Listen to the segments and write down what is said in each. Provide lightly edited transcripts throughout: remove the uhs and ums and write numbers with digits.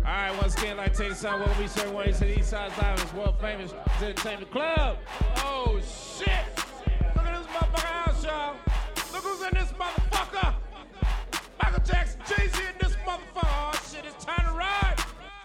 Alright, once again, like take this out. What we say when we say East Side Islands, world famous entertainment club. Oh shit! Look at this motherfucker house, y'all. Look who's in this motherfucker. Michael Jackson, Jay-Z in this motherfucker. Oh shit, it's time to ride.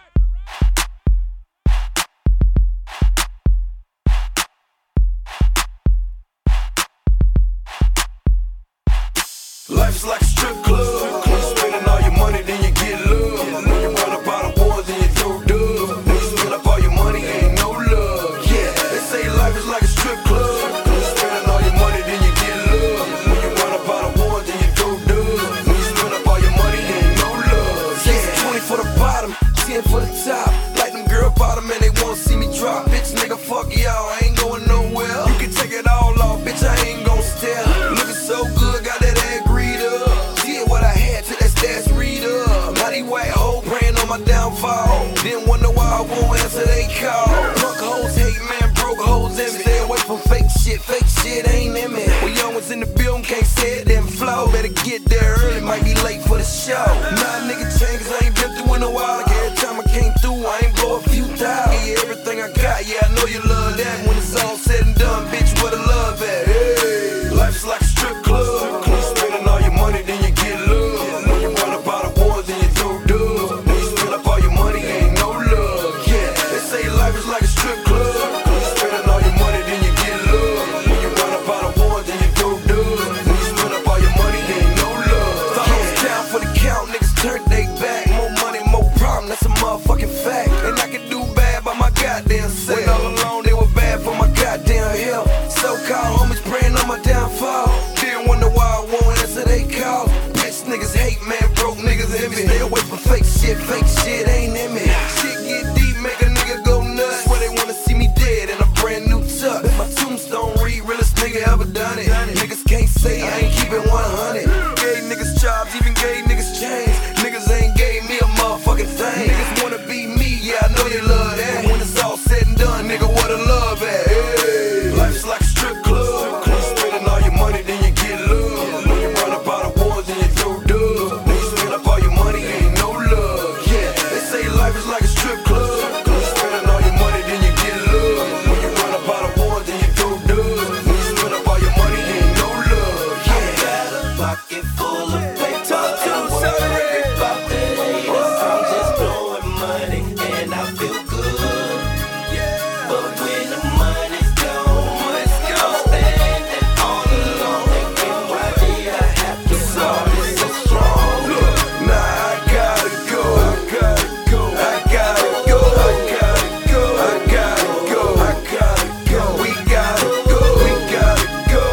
Life is like a strip club. When you spending all your money, then you get love. When you run up out of ones, then you throw dubs. When you spend up all your money, ain't no love. Yeah, they say life is like a strip club. When you spending all your money, then you get love. When you run up out of ones, then you throw dubs. When you spend up all your money, ain't no love. Yeah, 20 for the bottom, 10 for the top. Like them girl bottom and they won't see me drop. Bitch, nigga, fuck y'all, I ain't going nowhere. You can take it all off, bitch, I ain't gon' stare. Looking so good, got that ass greed up. Did what I had to that stats read up. Mighty white hoe praying on my downfall. Didn't wonder why I won't answer they call. Drunk hoes hate, man, broke hoes envy. Stay away from fake shit ain't in me. When young was in the building, can't say it didn't flow. Better get there early, might be late for the show. Nah, nigga change, cause I ain't been through in a while. Like every time I came through, I ain't blow a few thousand. Give you everything I got, yeah, I know you love that. When it's all said and done, bitch, where the love at? Hey, life's like a strip club. When you spending all your money, then you get love. When you run up out of ones, then you throw dubs. When you spend up all your money, ain't no love. Yeah, they say life is like a strip club. When you spending all your money, then you get love. When you run up out of ones, then you throw dubs. When you spend up all your money, ain't no love. Thought I was down for the count, niggas turned they back. More money, more problem, that's a motherfucking fact. And I can do bad by my goddamn self. When all alone, they were bad for my goddamn health. So-called homies praying on my downfall. Didn't wonder why I won't answer they call. Bitch niggas hate, man, broke niggas envy. Stay away from fake shit ain't in me. Shit get deep, make a nigga go nuts. Where they wanna see me dead in a brand new tuck. My tombstone read, realest nigga ever done it. Niggas can't say I ain't keeping 100. Gave niggas jobs, even gave niggas chains. Niggas ain't gave me a motherfucking thing. Niggas wanna be me, yeah, I know you love that. When it's all said and done, nigga, where the love at? Hey, life's like a strip club. When you spending all your money, then you get love. When you run up out of ones, then you throw dubs. When you spend up all your money, ain't no love. Yeah, they say life is like a strip club. When you spending all your money, then you get love. When you run up out of ones, then you throw dubs. When you spend up all your money, ain't no love. Yeah, I got a pocket full of paper. Talk to sorry about the haters. I'm just blowing money and I feel good. But when the money's gone, I'm standing all alone. Thinking, why did I have to start it so strong? Look, nah, I gotta go. I gotta go. I gotta go. I gotta go. I gotta go. I gotta go. We gotta go. We gotta go.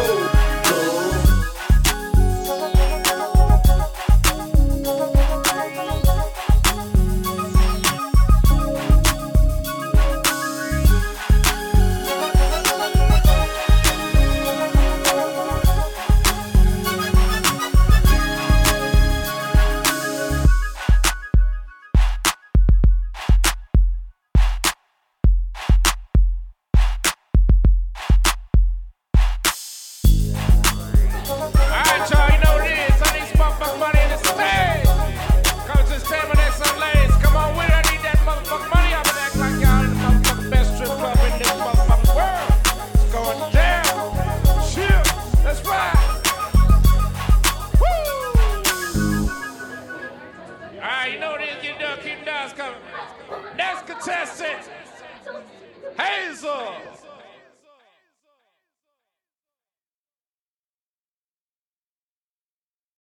Alright, y'all, you know what it is. I need some motherfucking money in the stage. Come to this table next to ladies. Come on with it. I need that motherfucking money. I've been acting like y'all in the motherfucking best strip club in this motherfucking world. It's going down. Chill. Let's ride. Woo! Alright, you know what it is. Get done. Keep the dance coming. Next contestant, Hazel.